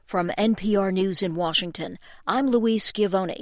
From NPR News in Washington, I'm Louise Schiavone.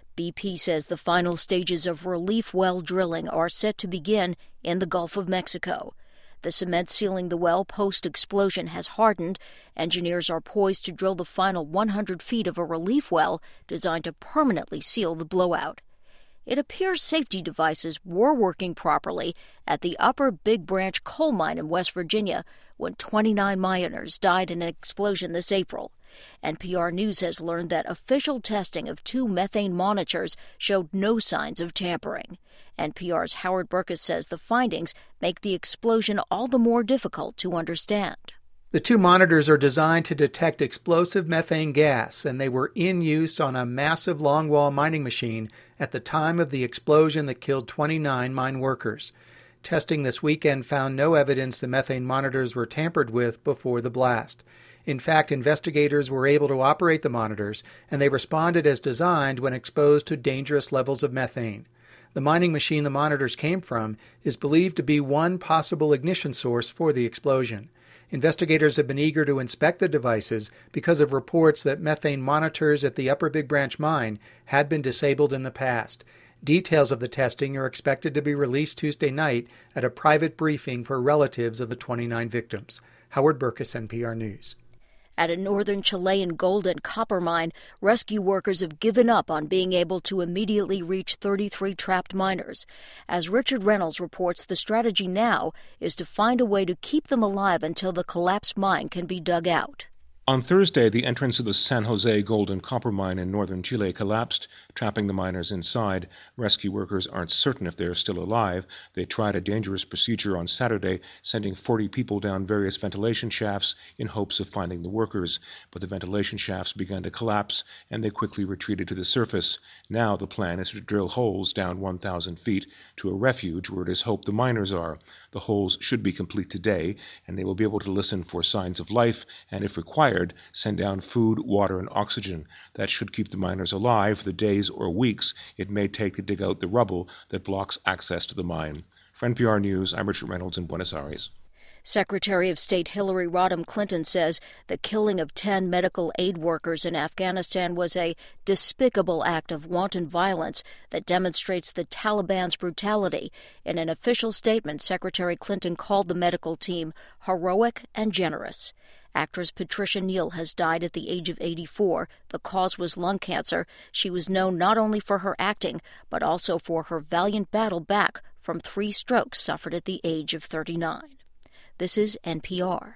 BP says the final stages of relief well drilling are set to begin in the Gulf of Mexico. The cement sealing the well post-explosion has hardened. Engineers are poised to drill the final 100 feet of a relief well designed to permanently seal the blowout. It appears safety devices were working properly at the Upper Big Branch coal mine in West Virginia when 29 miners died in an explosion this April. NPR News has learned that official testing of 2 methane monitors showed no signs of tampering. NPR's Howard Burkus says the findings make the explosion all the more difficult to understand. The 2 monitors are designed to detect explosive methane gas, and they were in use on a massive longwall mining machine at the time of the explosion that killed 29 mine workers. Testing this weekend found no evidence the methane monitors were tampered with before the blast. In fact, investigators were able to operate the monitors, and they responded as designed when exposed to dangerous levels of methane. The mining machine the monitors came from is believed to be one possible ignition source for the explosion. Investigators have been eager to inspect the devices because of reports that methane monitors at the Upper Big Branch mine had been disabled in the past. Details of the testing are expected to be released Tuesday night at a private briefing for relatives of the 29 victims. Howard Burkus, NPR News. At a northern Chilean gold and copper mine, rescue workers have given up on being able to immediately reach 33 trapped miners. As Richard Reynolds reports, the strategy now is to find a way to keep them alive until the collapsed mine can be dug out. On Thursday, the entrance of the San Jose gold and copper mine in northern Chile collapsed, trapping the miners inside. Rescue workers aren't certain if they're still alive. They tried a dangerous procedure on Saturday, sending 40 people down various ventilation shafts in hopes of finding the workers. But the ventilation shafts began to collapse, and they quickly retreated to the surface. Now the plan is to drill holes down 1,000 feet to a refuge where it is hoped the miners are. The holes should be complete today, and they will be able to listen for signs of life, and if required, send down food, water, and oxygen. That should keep the miners alive for the days or weeks it may take to dig out the rubble that blocks access to the mine. For NPR News, I'm Richard Reynolds in Buenos Aires. Secretary of State Hillary Rodham Clinton says the killing of 10 medical aid workers in Afghanistan was a despicable act of wanton violence that demonstrates the Taliban's brutality. In an official statement, Secretary Clinton called the medical team heroic and generous. Actress Patricia Neal has died at the age of 84. The cause was lung cancer. She was known not only for her acting, but also for her valiant battle back from 3 strokes suffered at the age of 39. This is NPR.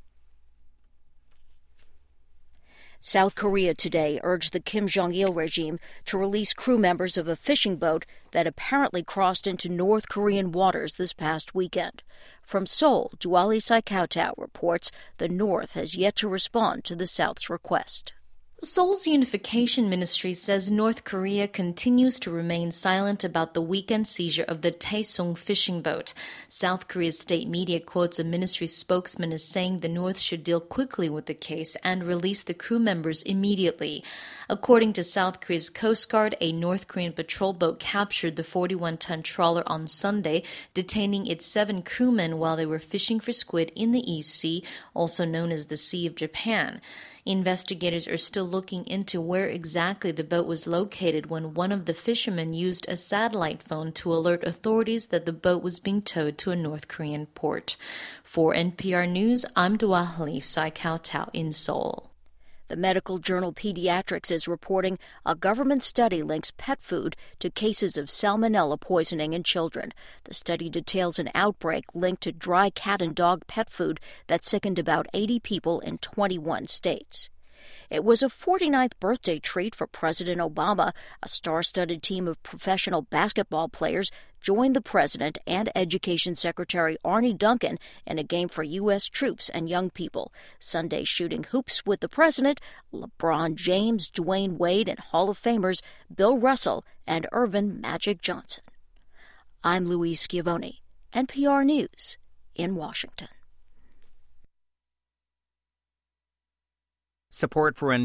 South Korea today urged the Kim Jong-il regime to release crew members of a fishing boat that apparently crossed into North Korean waters this past weekend. From Seoul, Duali Saikautau reports the North has yet to respond to the South's request. Seoul's Unification Ministry says North Korea continues to remain silent about the weekend seizure of the Taesong fishing boat. South Korea's state media quotes a ministry spokesman as saying the North should deal quickly with the case and release the crew members immediately. According to South Korea's Coast Guard, a North Korean patrol boat captured the 41-ton trawler on Sunday, detaining its 7 crewmen while they were fishing for squid in the East Sea, also known as the Sea of Japan. Investigators are still looking into where exactly the boat was located when one of the fishermen used a satellite phone to alert authorities that the boat was being towed to a North Korean port. For NPR News, I'm Duali Saikautau in Seoul. The medical journal Pediatrics is reporting a government study links pet food to cases of salmonella poisoning in children. The study details an outbreak linked to dry cat and dog pet food that sickened about 80 people in 21 states. It was a 49th birthday treat for President Obama. A star-studded team of professional basketball players joined the president and Education Secretary Arne Duncan in a game for U.S. troops and young people. Sunday shooting hoops with the president, LeBron James, Dwayne Wade, and Hall of Famers Bill Russell and Earvin Magic Johnson. I'm Louise Schiavone, NPR News in Washington. Support for